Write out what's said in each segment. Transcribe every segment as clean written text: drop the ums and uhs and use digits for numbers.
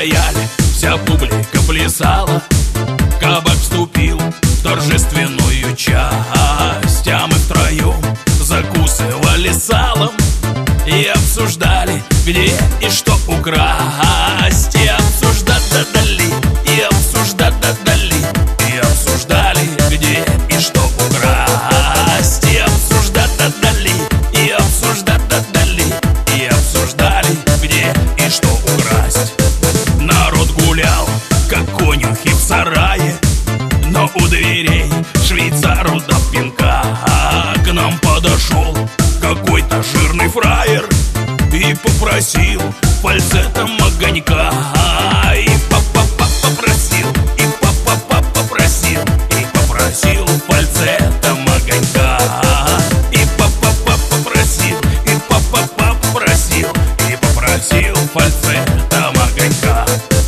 рояль, вся публика плясала. Кабак вступил в торжественную часть, а мы втроем закусывали салом и обсуждали, где и что украсть. И обсуждать дали, и обсуждать дали, и обсуждали, где и что украсть. И обсуждать дали, и обсуждать дали, и обсуждали, где и что украсть. Народ гулял, как конюхи в сарае, но у дверей швейцару дал пинка. К нам подошел какой-то жирный фраер и попросил фальцетом огонька. И попросил, и попросил, и попросил фальцетом огонька. И попросил, и попросил, и попросил фальцетом огонька.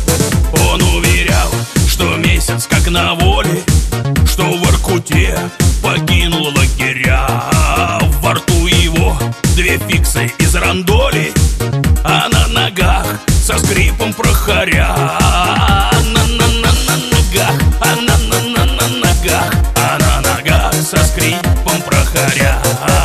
Он уверял, что месяц как на воле, что в Воркуте покинул лагеря. Во рту его две фиксы из рандоли, а на ногах со скрипом прохоря. На ногах, а на ногах, а на ногах со скрипом прохоря.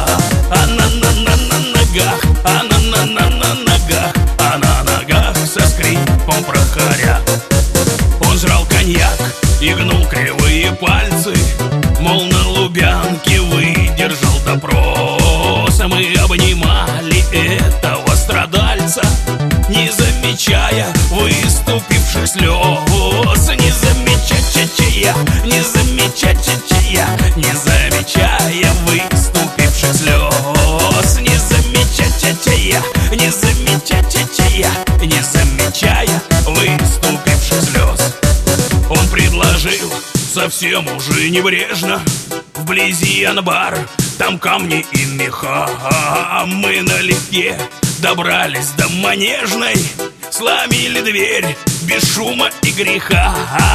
А на ногах, а на ногах, а на ногах со скрипом прохоря. Он жрал коньяк и гнул кривые пальцы, мол, на Лубянке выдержал допрос. Мы обнимали этого страдальца, не замечая выступивших слез. Не замечая, не замечая, не замечая выступивших слез. Не замечая, не замечая, не замечая выступивших слез. Он предложил совсем уже небрежно: вблизи анбар, там камни и меха. Мы налегке добрались до Манежной, сломили дверь без шума и греха.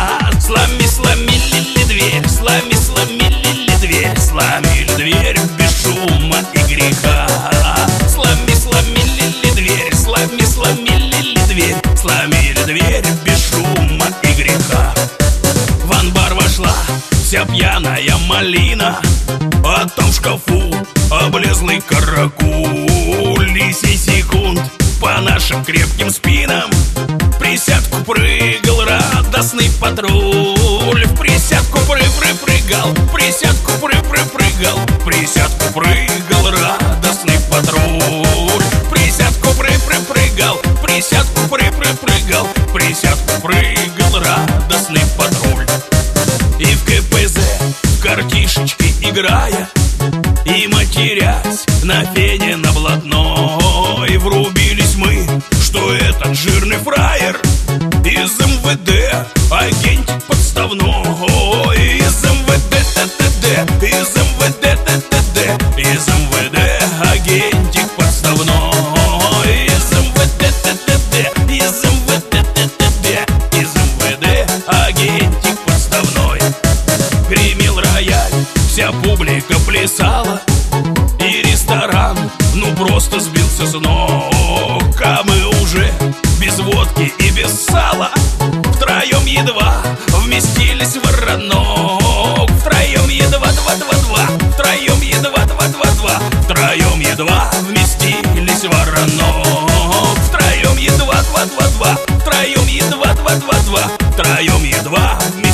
Сломили дверь, сломили дверь, сломили дверь без шума и греха. Сломили дверь, сломили дверь, сломили дверь без шума и греха. В анбар вошла вся пьяная малина, а там в шкафу облезлый каракуль. И 7 секунд по нашим крепким спинам присядку прыгал радостный патруль. В присядку прыгал, присядку прыгал, присядку прыгал радостный патруль. Присядку прыгал, присядку прыгал, присядку прыгал радостный патруль. И в КПЗ в картишечки играя и матерясь на фене на блатной, врубились мы, что этот жирный фраер из МВД агентик подставной. Из МВД ТТД, из МВД ТТД, из МВД агентик подставной. Из МВД ТТД, из МВД ТТД, из МВД агентик подставной. Гремел рояль, вся публика плясала, и ресторан ну просто сбился с ног. А мы уже без водки и без сала втроем едва вместились в воронок. Втроем едва два, втроем едва два, втроем едва вместились в воронок. Втроем едва два, втроем едва два, втроем едва